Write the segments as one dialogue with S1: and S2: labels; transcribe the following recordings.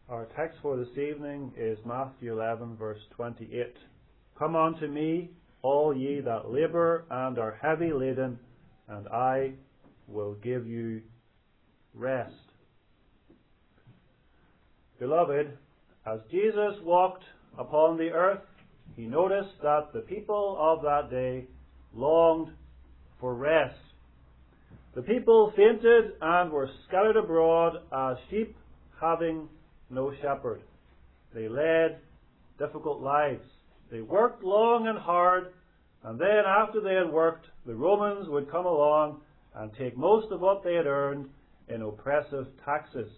S1: Our text for this evening is Matthew 11, verse 28. Come unto me, all ye that labour and are heavy laden, and I will give you rest. Beloved, as Jesus walked upon the earth, he noticed that the people of that day longed for rest. The people fainted and were scattered abroad as sheep having no shepherd. They led difficult lives. They worked long and hard, and then after they had worked, the Romans would come along and take most of what they had earned in oppressive taxes.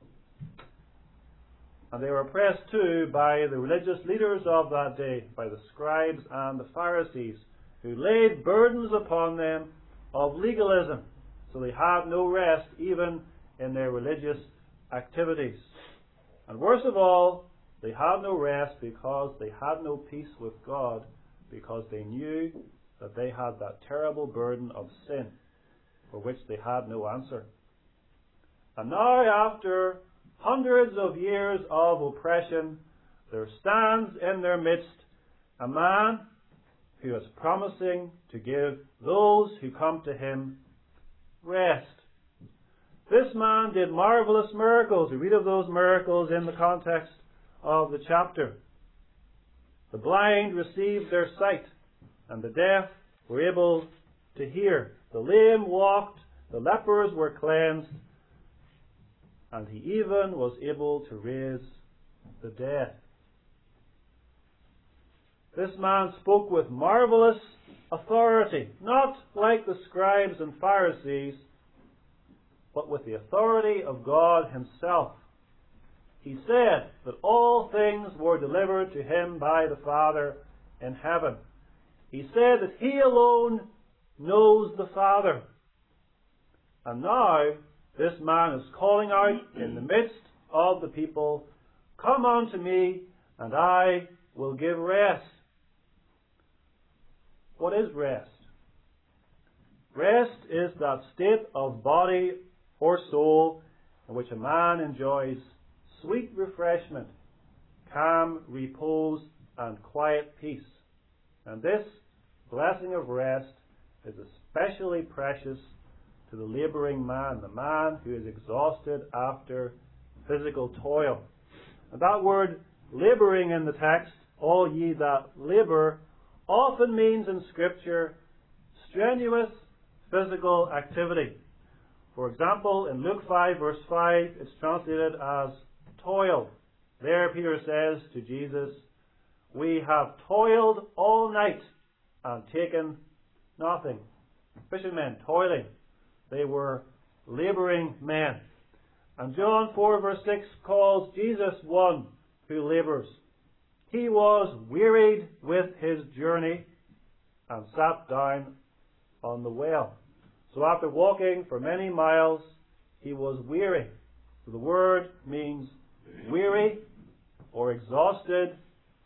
S1: And they were oppressed too by the religious leaders of that day, by the scribes and the Pharisees, who laid burdens upon them of legalism, so they had no rest even in their religious activities. And worst of all, they had no rest because they had no peace with God, because they knew that they had that terrible burden of sin for which they had no answer. And now, after hundreds of years of oppression, there stands in their midst a man who is promising to give those who come to him rest. This man did marvelous miracles. We read of those miracles in the context of the chapter. The blind received their sight, and the deaf were able to hear. The lame walked, the lepers were cleansed, and he even was able to raise the dead. This man spoke with marvelous authority, not like the scribes and Pharisees, but with the authority of God himself. He said that all things were delivered to him by the Father in heaven. He said that he alone knows the Father. And now this man is calling out in the midst of the people, "Come unto me, and I will give rest." What is rest? Rest is that state of body or soul in which a man enjoys sweet refreshment, calm repose, and quiet peace. And this blessing of rest is especially precious to the labouring man, the man who is exhausted after physical toil. And that word labouring in the text, all ye that labour, often means in Scripture strenuous physical activity. For example, in Luke 5 verse 5, it's translated as toil. There Peter says to Jesus, "We have toiled all night and taken nothing." Fishermen toiling. They were labouring men. And John 4 verse 6 calls Jesus one who labours. He was wearied with his journey and sat down on the well. So after walking for many miles, he was weary. So the word means weary or exhausted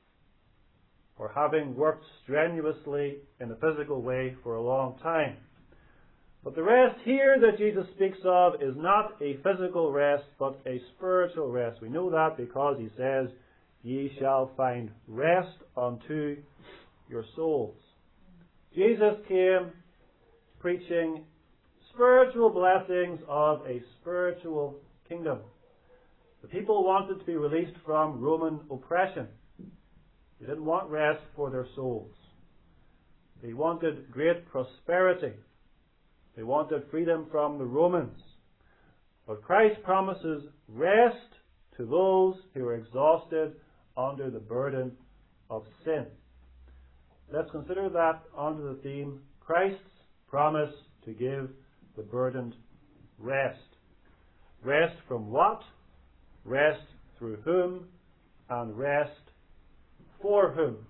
S1: or having worked strenuously in a physical way for a long time. But the rest here that Jesus speaks of is not a physical rest, but a spiritual rest. We know that because he says, "Ye shall find rest unto your souls." Jesus came preaching spiritual blessings of a spiritual kingdom. The people wanted to be released from Roman oppression. They didn't want rest for their souls. They wanted great prosperity. They wanted freedom from the Romans. But Christ promises rest to those who are exhausted under the burden of sin. Let's consider that under the theme, Christ's promise to give the burdened rest. Rest from what? Rest through whom? And rest for whom?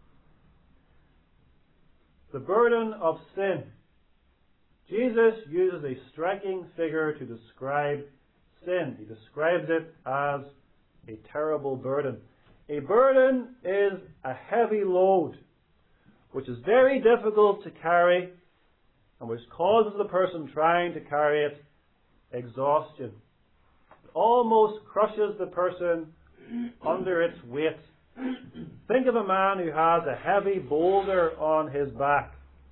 S1: The burden of sin. Jesus uses a striking figure to describe sin. He describes it as a terrible burden. A burden is a heavy load which is very difficult to carry and which causes the person trying to carry it exhaustion. almost crushes the person under its weight. Think of a man who has a heavy boulder on his back.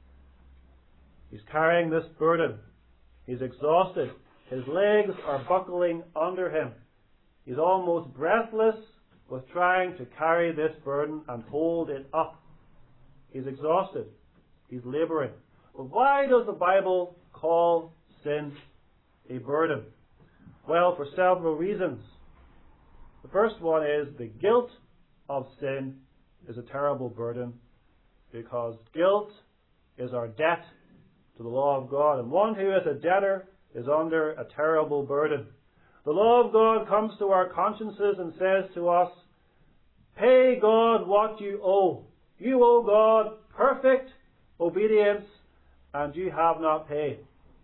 S1: He's carrying this burden. He's exhausted. His legs are buckling under him. He's almost breathless with trying to carry this burden and hold it up. He's exhausted. He's laboring. But why does the Bible call sin a burden? Well, for several reasons. The first one is the guilt of sin is a terrible burden, because guilt is our debt to the law of God, and one who is a debtor is under a terrible burden. The law of God comes to our consciences and says to us, pay God what you owe. You owe God perfect obedience, and you have not paid.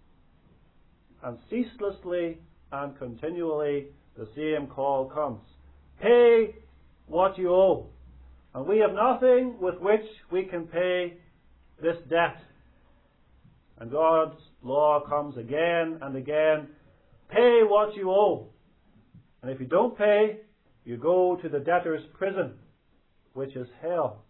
S1: And ceaselessly and continually the same call comes. Pay what you owe. And we have nothing with which we can pay this debt. And God's law comes again and again. Pay what you owe. And if you don't pay, you go to the debtor's prison, which is hell.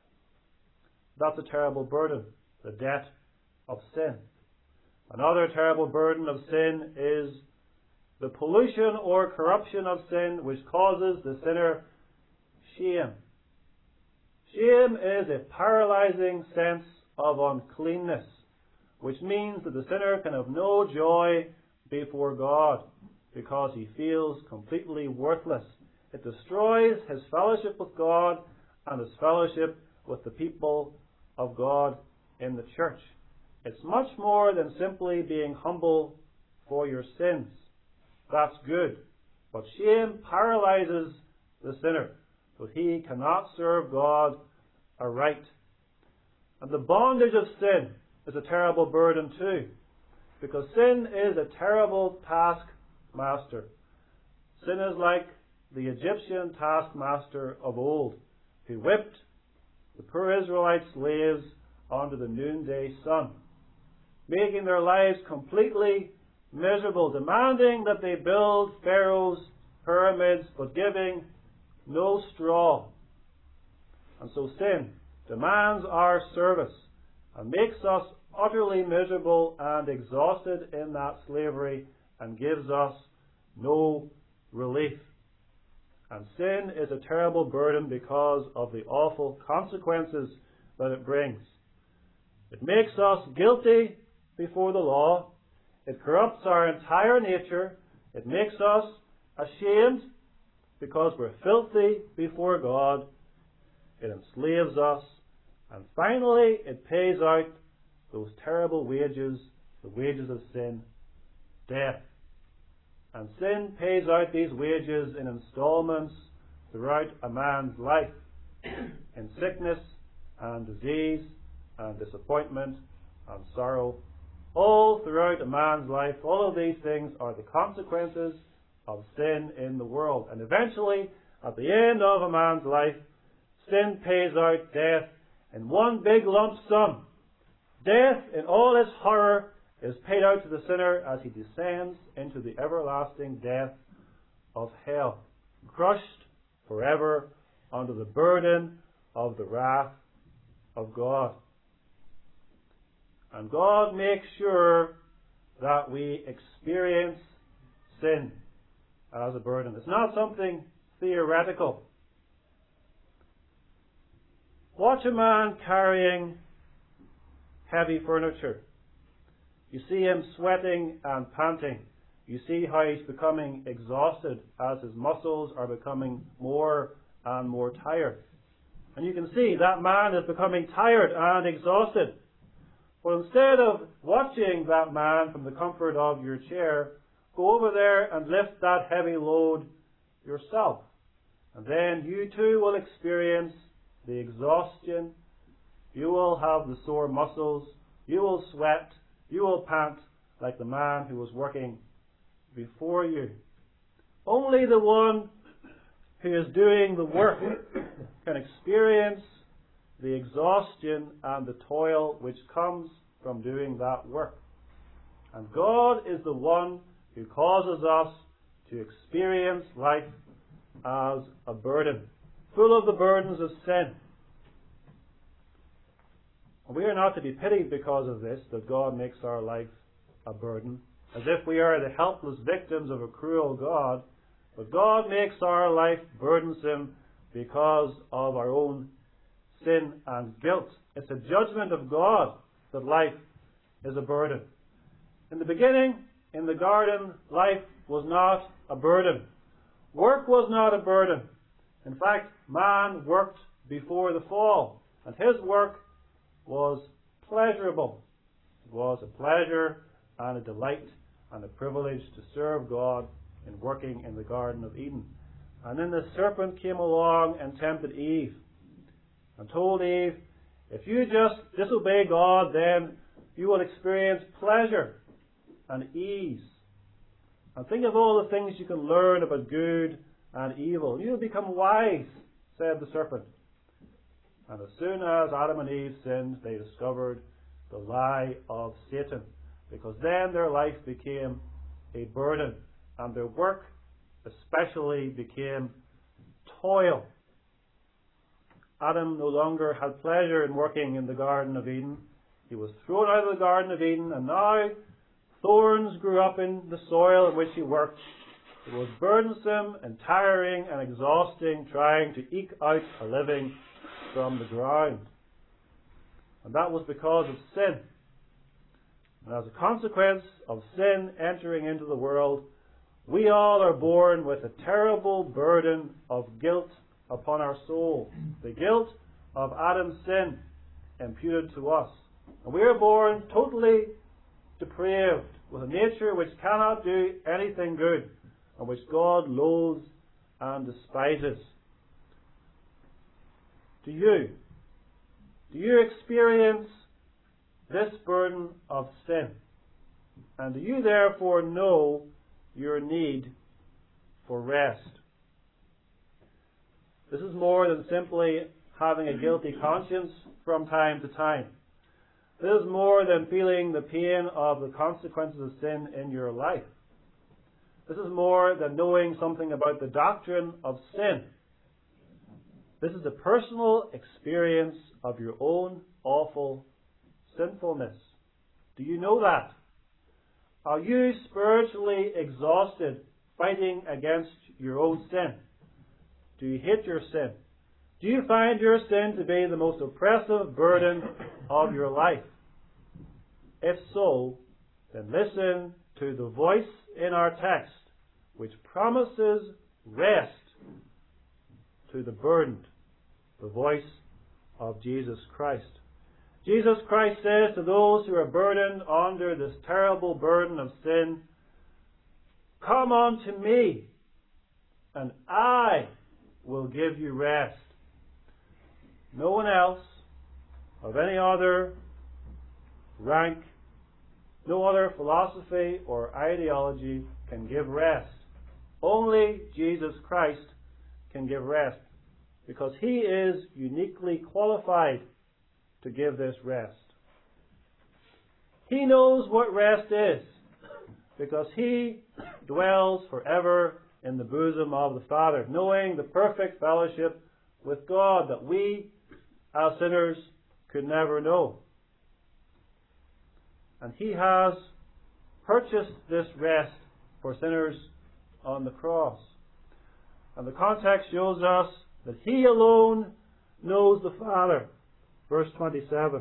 S1: That's a terrible burden, the debt of sin. Another terrible burden of sin is the pollution or corruption of sin, which causes the sinner shame. Shame is a paralyzing sense of uncleanness, which means that the sinner can have no joy before God because he feels completely worthless. It destroys his fellowship with God and his fellowship with the people of God in the church. It's much more than simply being humble for your sins. That's good. But shame paralyzes the sinner, so he cannot serve God aright. And the bondage of sin is a terrible burden too, because sin is a terrible taskmaster. Sin is like the Egyptian taskmaster of old, who whipped the poor Israelite slaves under the noonday sun, making their lives completely miserable, demanding that they build Pharaoh's pyramids, but giving no straw. And so sin demands our service and makes us utterly miserable and exhausted in that slavery and gives us no relief. And sin is a terrible burden because of the awful consequences that it brings. It makes us guilty before the law. It corrupts our entire nature. It makes us ashamed because we're filthy before God. It enslaves us. And finally, it pays out those terrible wages, the wages of sin, death. And sin pays out these wages in installments throughout a man's life, in sickness and disease and disappointment and sorrow. All throughout a man's life, all of these things are the consequences of sin in the world. And eventually, at the end of a man's life, sin pays out death in one big lump sum. Death, in all its horror, is paid out to the sinner as he descends into the everlasting death of hell, crushed forever under the burden of the wrath of God. And God makes sure that we experience sin as a burden. It's not something theoretical. Watch a man carrying heavy furniture. You see him sweating and panting. You see how he's becoming exhausted as his muscles are becoming more and more tired. And you can see that man is becoming tired and exhausted. But instead of watching that man from the comfort of your chair, go over there and lift that heavy load yourself. And then you too will experience the exhaustion. You will have the sore muscles. You will sweat. You will pant like the man who was working before you. Only the one who is doing the work can experience the exhaustion and the toil which comes from doing that work. And God is the one who causes us to experience life as a burden, full of the burdens of sin. And we are not to be pitied because of this, that God makes our life a burden, as if we are the helpless victims of a cruel God. But God makes our life burdensome because of our own sin and guilt. It's a judgment of God that life is a burden. In the beginning, in the garden, life was not a burden. Work was not a burden. In fact, man worked before the fall, and his work was pleasurable. It was a pleasure and a delight and a privilege to serve God in working in the Garden of Eden. And then the serpent came along and tempted Eve and told Eve, if you just disobey God, then you will experience pleasure and ease. And think of all the things you can learn about good and evil. You will become wise, said the serpent. And as soon as Adam and Eve sinned, they discovered the lie of Satan, because then their life became a burden, and their work especially became toil. Adam no longer had pleasure in working in the Garden of Eden. He was thrown out of the Garden of Eden, and now thorns grew up in the soil in which he worked. It was burdensome and tiring and exhausting trying to eke out a living from the ground. And that was because of sin. And as a consequence of sin entering into the world, we all are born with a terrible burden of guilt upon our souls. The guilt of Adam's sin imputed to us. And we are born totally depraved, with a nature which cannot do anything good, and which God loathes and despises. Do you experience this burden of sin? And do you therefore know your need for rest? This is more than simply having a guilty conscience from time to time. This is more than feeling the pain of the consequences of sin in your life. This is more than knowing something about the doctrine of sin. This is a personal experience of your own awful sinfulness. Do you know that? Are you spiritually exhausted fighting against your own sin? Do you hate your sin? Do you find your sin to be the most oppressive burden of your life? If so, then listen to the voice in our text which promises rest to the burdened, the voice of Jesus Christ. Jesus Christ says to those who are burdened under this terrible burden of sin, come unto me, and I will give you rest. No one else of any other rank, no other philosophy or ideology can give rest. Only Jesus Christ can give rest, because He is uniquely qualified to give this rest. He knows what rest is, because He dwells forever in the bosom of the Father, knowing the perfect fellowship with God that we, as sinners, could never know. And He has purchased this rest for sinners on the cross. And the context shows us that He alone knows the Father. Verse 27.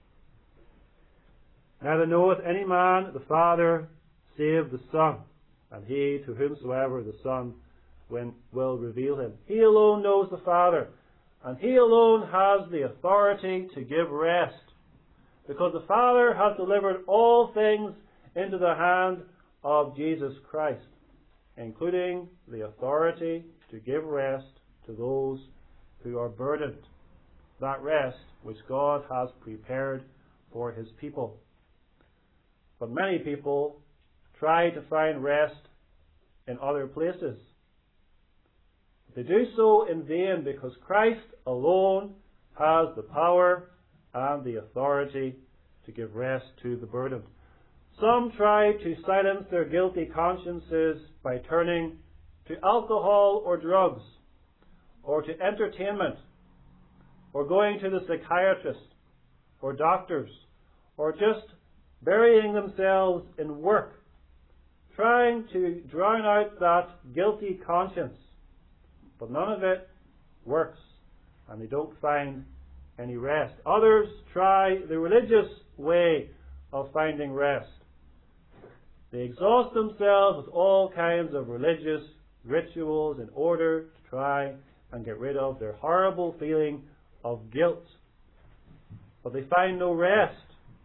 S1: Neither knoweth any man the Father save the Son, and he to whomsoever the Son will reveal Him. He alone knows the Father, and He alone has the authority to give rest, because the Father has delivered all things into the hand of Jesus Christ, including the authority to give rest to those who are burdened. That rest which God has prepared for His people. But many people try to find rest in other places. They do so in vain, because Christ alone has the power and the authority to give rest to the burdened. Some try to silence their guilty consciences by turning to alcohol or drugs, or to entertainment, or going to the psychiatrist, or doctors, or just burying themselves in work, trying to drown out that guilty conscience. But none of it works, and they don't find any rest. Others try the religious way of finding rest. They exhaust themselves with all kinds of religious rituals in order to try and get rid of their horrible feeling of guilt. But they find no rest.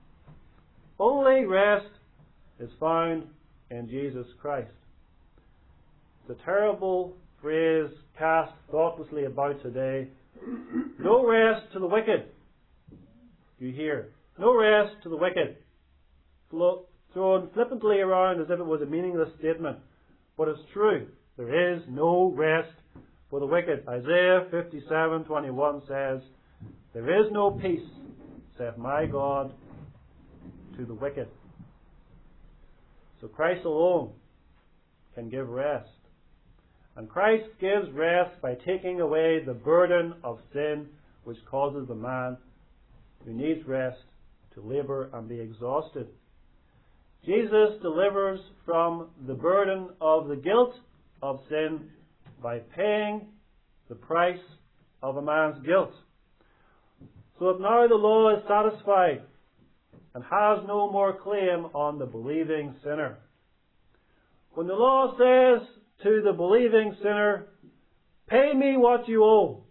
S1: Only rest is found in Jesus Christ. It's a terrible phrase cast thoughtlessly about today. No rest to the wicked. You hear? No rest to the wicked. Thrown flippantly around as if it was a meaningless statement. But it's true. There is no rest for the wicked. Isaiah 57:21 says, "There is no peace, saith my God, to the wicked." So Christ alone can give rest. And Christ gives rest by taking away the burden of sin which causes the man who needs rest to labour and be exhausted. Jesus delivers from the burden of the guilt of sin by paying the price of a man's guilt. So that now the law is satisfied and has no more claim on the believing sinner. When the law says to the believing sinner, "Pay me what you owe,"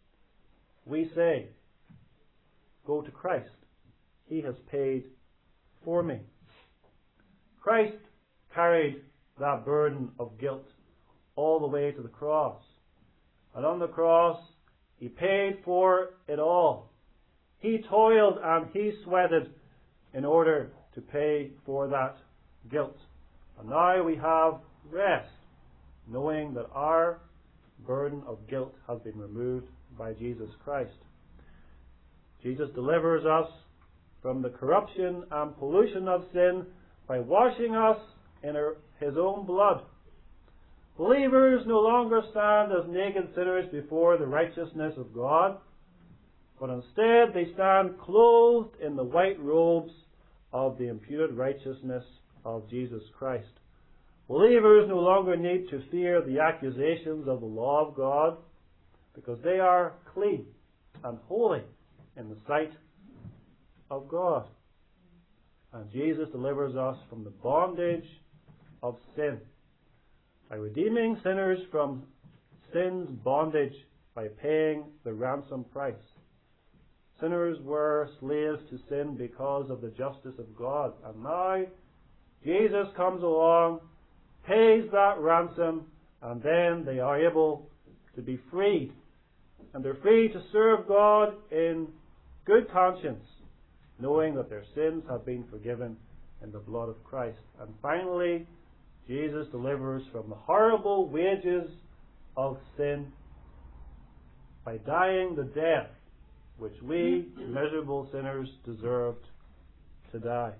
S1: we say, "Go to Christ. He has paid for me." Christ carried that burden of guilt all the way to the cross. And on the cross, He paid for it all. He toiled and He sweated in order to pay for that guilt. And now we have rest, knowing that our burden of guilt has been removed by Jesus Christ. Jesus delivers us from the corruption and pollution of sin by washing us in His own blood. Believers no longer stand as naked sinners before the righteousness of God, but instead they stand clothed in the white robes of the imputed righteousness of Jesus Christ. Believers no longer need to fear the accusations of the law of God, because they are clean and holy in the sight of God. And Jesus delivers us from the bondage of sin by redeeming sinners from sin's bondage by paying the ransom price. Sinners were slaves to sin because of the justice of God. And now Jesus comes along, pays that ransom, and then they are able to be freed. And they're free to serve God in good conscience, knowing that their sins have been forgiven in the blood of Christ. And finally, Jesus delivers from the horrible wages of sin by dying the death which we, miserable sinners, deserved to die.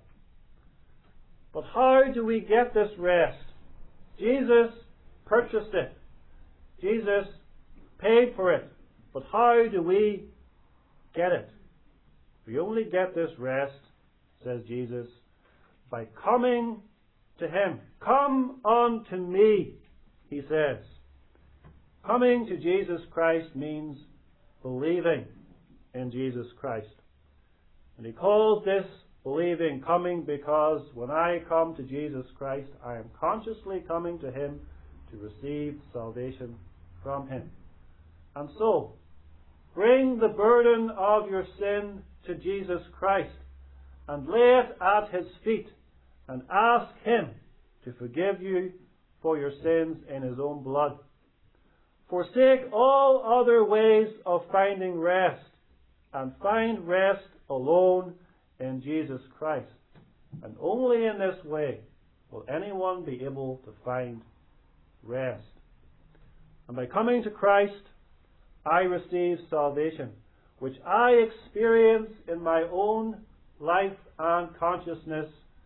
S1: But how do we get this rest? Jesus purchased it. Jesus paid for it. But how do we get it? We only get this rest, says Jesus, by coming to Him. Come unto me, He says. Coming to Jesus Christ means believing in Jesus Christ. And He calls this believing coming because when I come to Jesus Christ, I am consciously coming to Him to receive salvation from Him. And so, bring the burden of your sin to Jesus Christ and lay it at His feet and ask Him to forgive you for your sins in His own blood. Forsake all other ways of finding rest and find rest alone in Jesus Christ. And only in this way will anyone be able to find rest. And by coming to Christ, I receive salvation, which I experience in my own life and consciousness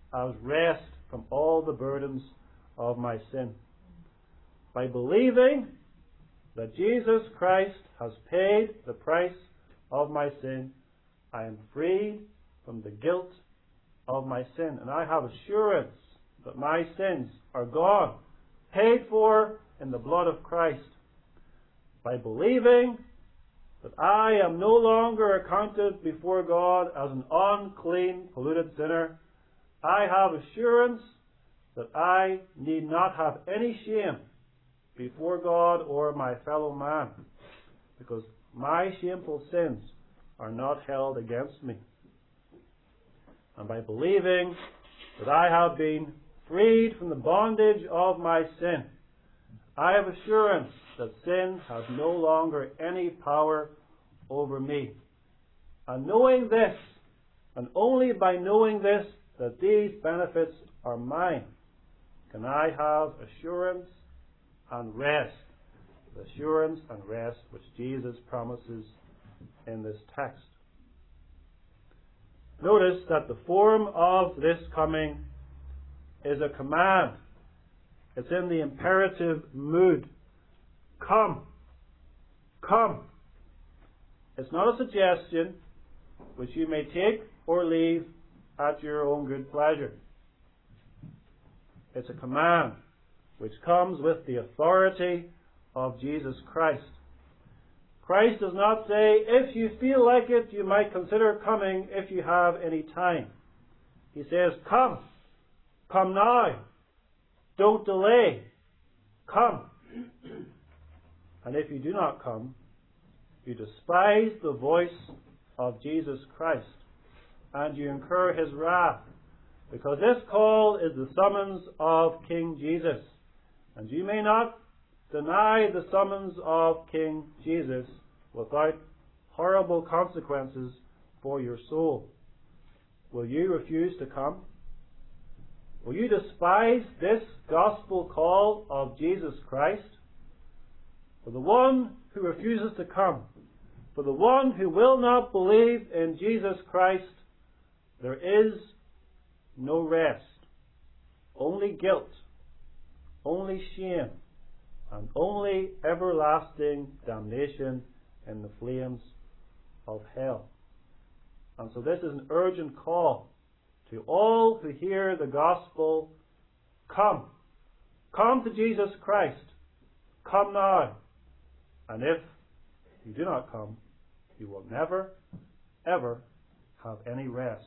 S1: as rest from all the burdens of my sin. By believing that Jesus Christ has paid the price of my sin, I am freed from the guilt of my sin, and I have assurance that my sins are gone, paid for in the blood of Christ. By believing that I am no longer accounted before God as an unclean, polluted sinner, I have assurance that I need not have any shame before God or my fellow man, because my shameful sins are not held against me. And by believing that I have been freed from the bondage of my sin, I have assurance that sin has no longer any power over me. And knowing this, and only by knowing this, that these benefits are mine, can I have assurance and rest, the assurance and rest which Jesus promises in this text. Notice that the form of this coming is a command. It's in the imperative mood. Come. Come. It's not a suggestion which you may take or leave at your own good pleasure. It's a command which comes with the authority of Jesus Christ. Christ does not say, if you feel like it, you might consider coming if you have any time. He says, come. Come now. Don't delay. Come. And if you do not come, you despise the voice of Jesus Christ, and you incur his wrath, because this call is the summons of King Jesus. And you may not deny the summons of King Jesus without horrible consequences for your soul. Will you refuse to come? Will you despise this gospel call of Jesus Christ? For the one who refuses to come, for the one who will not believe in Jesus Christ, there is no rest, only guilt, only shame, and only everlasting damnation in the flames of hell. And so this is an urgent call to all who hear the gospel. Come. Come to Jesus Christ. Come now. And if you do not come, you will never, ever have any rest.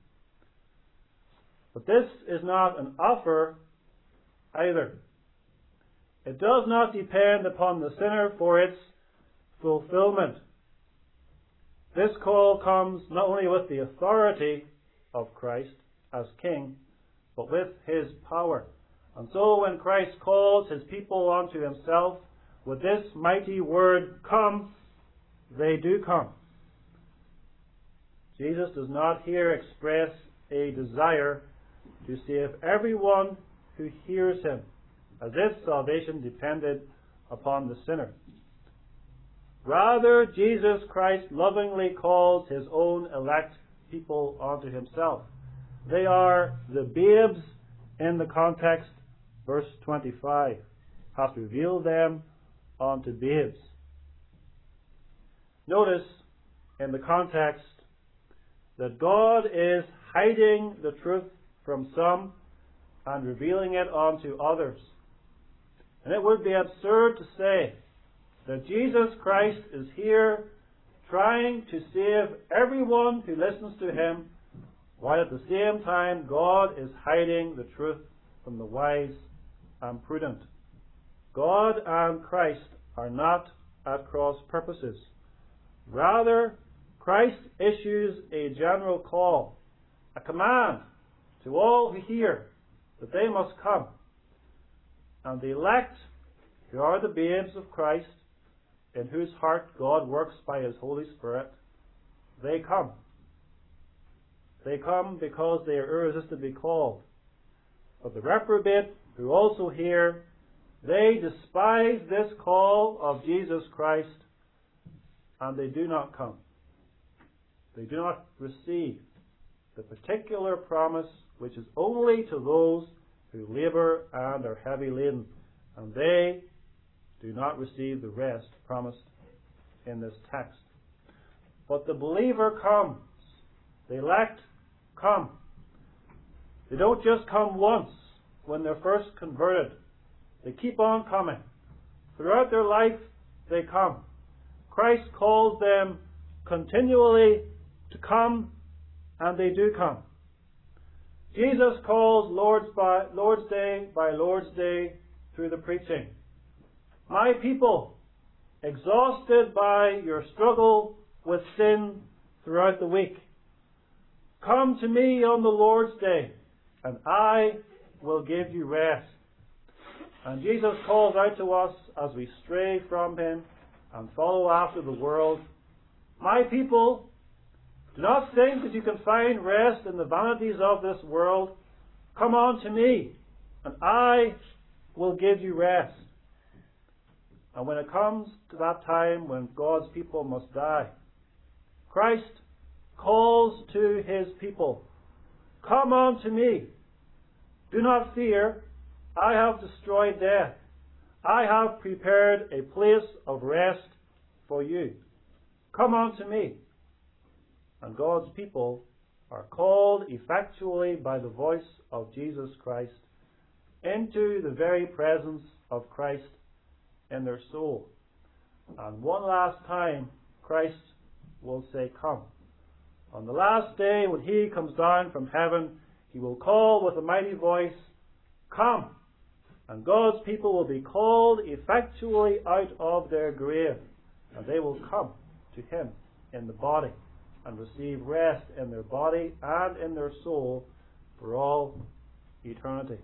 S1: But this is not an offer either. It does not depend upon the sinner for its fulfillment. This call comes not only with the authority of Christ as King, but with his power. And so when Christ calls his people unto himself with this mighty word, come, they do come. Jesus does not here express a desire to save everyone who hears him, as if salvation depended upon the sinner. Rather, Jesus Christ lovingly calls his own elect people unto himself. They are the babes in the context. Verse 25 hath revealed them unto babes. Notice in the context that God is hiding the truth from some and revealing it unto others. And it would be absurd to say that Jesus Christ is here trying to save everyone who listens to him, while at the same time God is hiding the truth from the wise and prudent. God and Christ are not at cross purposes. Rather, Christ issues a general call, a command to all who hear that they must come. And the elect, who are the babes of Christ, in whose heart God works by his Holy Spirit, they come. They come because they are irresistibly called. But the reprobate, who also hear, they despise this call of Jesus Christ, and they do not come. They do not receive the particular promise which is only to those who labor and are heavy laden, and they do not receive the rest promised in this text. But the believer comes. The elect come. They don't just come once when they're first converted. They keep on coming. Throughout their life, they come. Christ calls them continually to come, and they do come. Jesus calls Lord's Day by Lord's Day through the preaching. My people, exhausted by your struggle with sin throughout the week, come to me on the Lord's Day, and I will give you rest. And Jesus calls out to us as we stray from Him and follow after the world, my people, do not think that you can find rest in the vanities of this world. Come on to me, and I will give you rest. And when it comes to that time when God's people must die, Christ calls to His people, come on to me. Do not fear. I have destroyed death. I have prepared a place of rest for you. Come on to me. And God's people are called effectually by the voice of Jesus Christ into the very presence of Christ in their soul. And one last time, Christ will say, come. On the last day, when He comes down from heaven, He will call with a mighty voice, come. And God's people will be called effectually out of their grave, and they will come to Him in the body and receive rest in their body and in their soul for all eternity.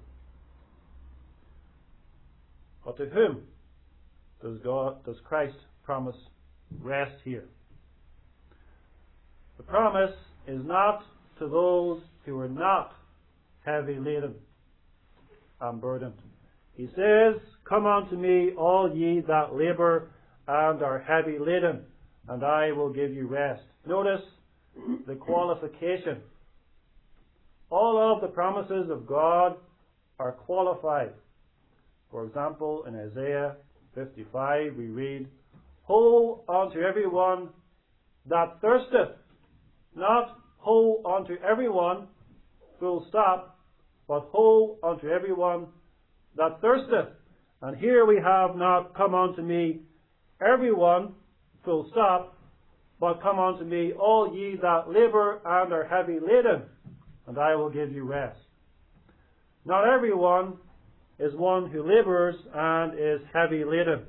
S1: But to whom does Christ promise rest here? The promise is not to those who are not heavy laden and burdened. He says, come unto me, all ye that labour and are heavy laden, and I will give you rest. Notice the qualification. All of the promises of God are qualified. For example, in Isaiah 55 we read, Ho unto everyone that thirsteth, not ho unto everyone, full stop, but ho unto everyone that thirsteth. And here we have not come unto me everyone, full stop, but come unto me all ye that labour and are heavy laden, and I will give you rest. Not everyone is one who labours and is heavy laden.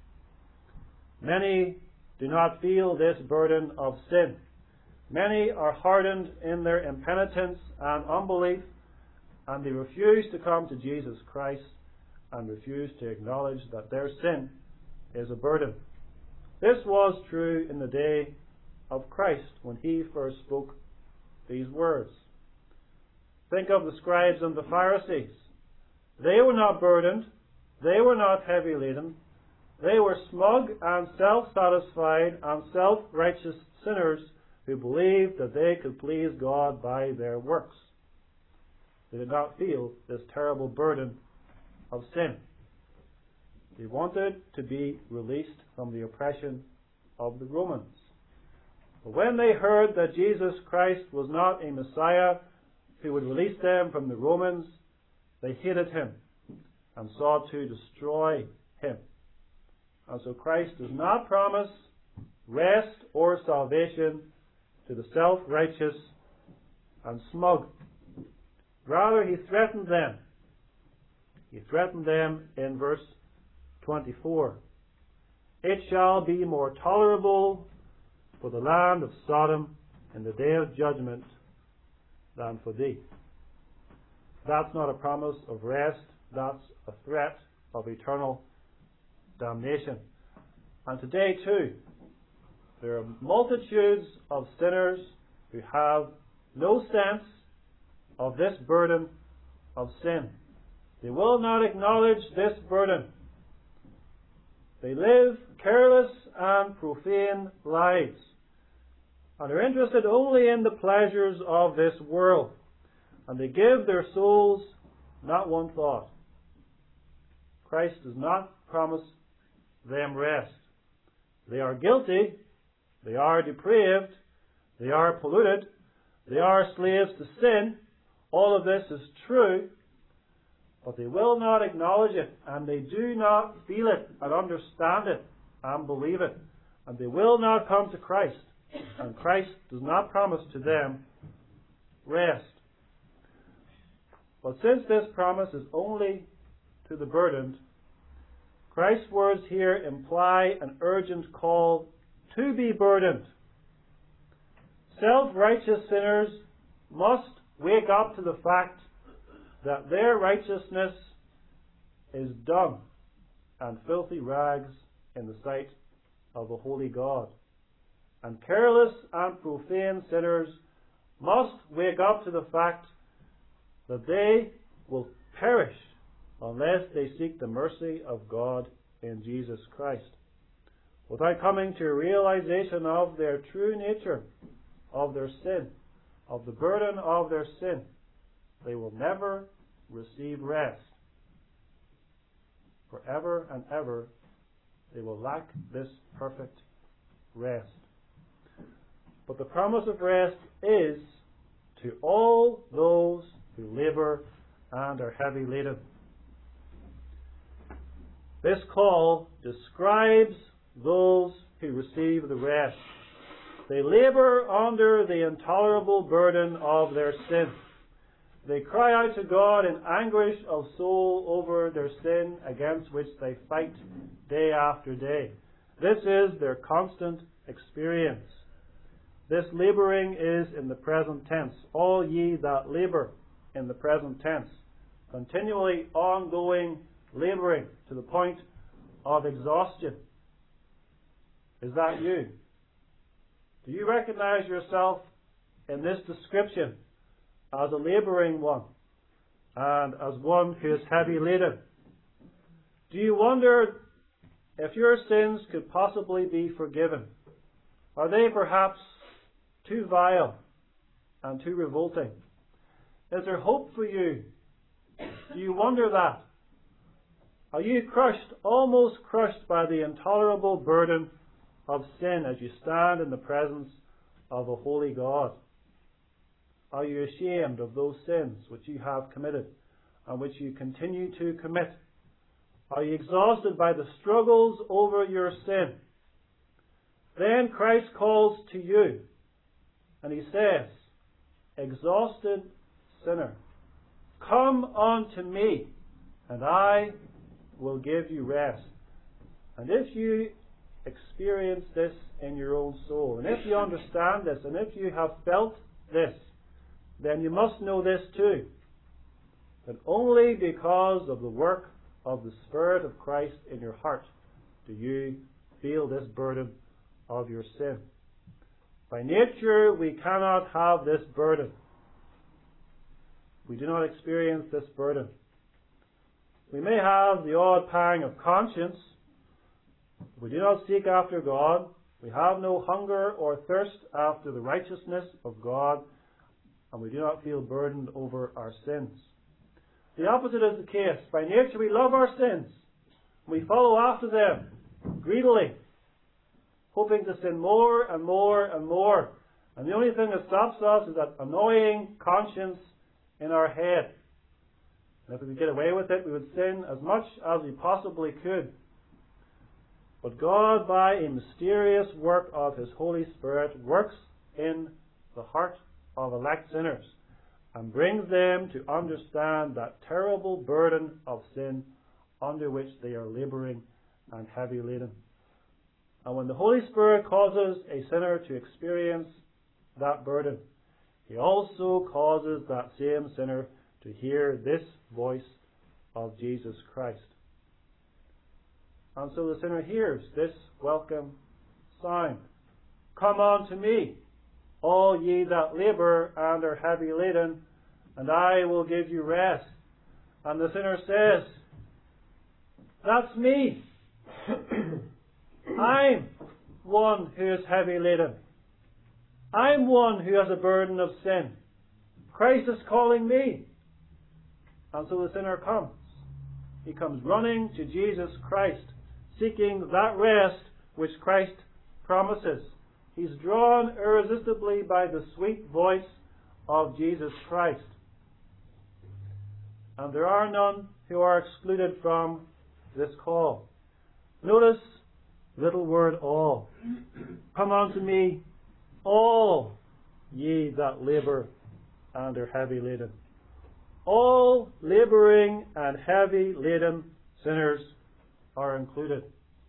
S1: Many do not feel this burden of sin. Many are hardened in their impenitence and unbelief, and they refuse to come to Jesus Christ and refuse to acknowledge that their sin is a burden. This was true in the day of Christ when He first spoke these words. Think of the scribes and the Pharisees. They were not burdened. They were not heavy laden. They were smug and self-satisfied and self-righteous sinners who believed that they could please God by their works. They did not feel this terrible burden of sin. They wanted to be released from the oppression of the Romans. But when they heard that Jesus Christ was not a Messiah who would release them from the Romans, they hated Him and sought to destroy Him. And so Christ does not promise rest or salvation to the self-righteous and smug. Rather, He threatened them. He threatened them in verse 24. It shall be more tolerable for the land of Sodom in the day of judgment than for thee. That's not a promise of rest. That's a threat of eternal damnation. And today too, there are multitudes of sinners who have no sense of this burden of sin. They will not acknowledge this burden. They live careless and profane lives and are interested only in the pleasures of this world. and they give their souls not one thought. Christ does not promise them rest. They are guilty, they are depraved, they are polluted, they are slaves to sin. All of this is true, but they will not acknowledge it, and they do not feel it and understand it and believe it. And they will not come to Christ, and Christ does not promise to them rest. But since this promise is only to the burdened, Christ's words here imply an urgent call to be burdened. Self-righteous sinners must wake up to the fact that their righteousness is dung and filthy rags in the sight of a holy God. And careless and profane sinners must wake up to the fact that they will perish unless they seek the mercy of God in Jesus Christ. Without coming to a realization of their true nature, of their sin, of the burden of their sin, they will never receive rest. Forever and ever, they will lack this perfect rest. But the promise of rest is to all those who labor and are heavy laden. This call describes those who receive the rest. They labor under the intolerable burden of their sin. They cry out to God in anguish of soul over their sin against which they fight day after day. This is their constant experience. This laboring is in the present tense. All ye that labor, in the present tense. Continually ongoing laboring to the point of exhaustion. Is that you? Do you recognize yourself in this description as a laboring one and as one who is heavy laden? Do you wonder if your sins could possibly be forgiven? Are they perhaps too vile and too revolting? Is there hope for you? Do you wonder that? Are you crushed, almost crushed by the intolerable burden of sin as you stand in the presence of a holy God? Are you ashamed of those sins which you have committed and which you continue to commit? Are you exhausted by the struggles over your sin? Then Christ calls to you and he says, exhausted sinner, come unto me and I will give you rest. And if you experience this in your own soul, and if you understand this, and if you have felt this, then you must know this too, that only because of the work of the Spirit of Christ in your heart do you feel this burden of your sin. By nature, we cannot have this burden. We do not experience this burden. We may have the odd pang of conscience. We do not seek after God. We have no hunger or thirst after the righteousness of God, and we do not feel burdened over our sins. The opposite is the case. By nature, we love our sins. We follow after them greedily, hoping to sin more and more and more. And the only thing that stops us is that annoying conscience in our head. And if we could get away with it, we would sin as much as we possibly could. But God, by a mysterious work of His Holy Spirit, works in the heart of elect sinners and brings them to understand that terrible burden of sin under which they are laboring and heavy laden. And when the Holy Spirit causes a sinner to experience that burden, He also causes that same sinner to hear this voice of Jesus Christ. And so the sinner hears this welcome sound. Come unto me, all ye that labour and are heavy laden, and I will give you rest. And the sinner says, that's me. I'm one who is heavy laden. I'm one who has a burden of sin. Christ is calling me. And so the sinner comes. He comes running to Jesus Christ, seeking that rest which Christ promises. He's drawn irresistibly by the sweet voice of Jesus Christ. And there are none who are excluded from this call. Notice the little word all. Come unto me, all ye that labour and are heavy laden. All labouring and heavy laden sinners are included.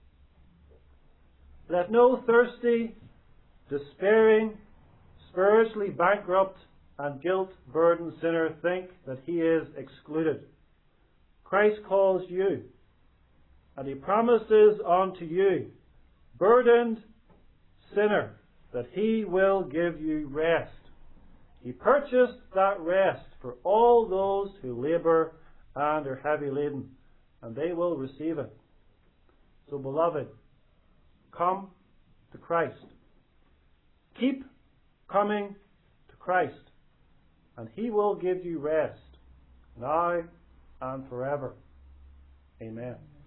S1: Let no thirsty, despairing, spiritually bankrupt and guilt-burdened sinner think that he is excluded. Christ calls you, and he promises unto you, burdened sinner, that he will give you rest. He purchased that rest for all those who labour and are heavy laden, and they will receive it. So, beloved, come to Christ. Keep coming to Christ, and he will give you rest now and forever. Amen.